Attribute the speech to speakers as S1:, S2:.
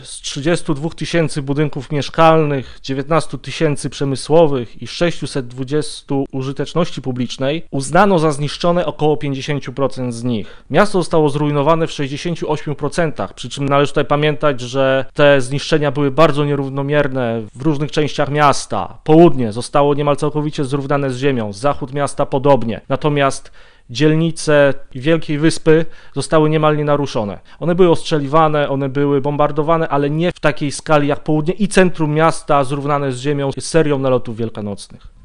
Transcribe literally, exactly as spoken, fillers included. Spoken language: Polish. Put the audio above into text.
S1: Z trzydziestu dwóch tysięcy budynków mieszkalnych, dziewiętnastu tysięcy przemysłowych i sześciuset dwudziestu użyteczności publicznej uznano za zniszczone około pięćdziesiąt procent z nich. Miasto zostało zrujnowane w sześćdziesięciu ośmiu procentach, przy czym należy tutaj pamiętać, że te zniszczenia były bardzo nierównomierne w różnych częściach miasta. Południe zostało niemal całkowicie zrównane z ziemią, zachód miasta podobnie. Natomiast dzielnice Wielkiej Wyspy zostały niemal nienaruszone. One były ostrzeliwane, one były bombardowane, ale nie w takiej skali jak południe i centrum miasta zrównane z ziemią z serią nalotów wielkanocnych.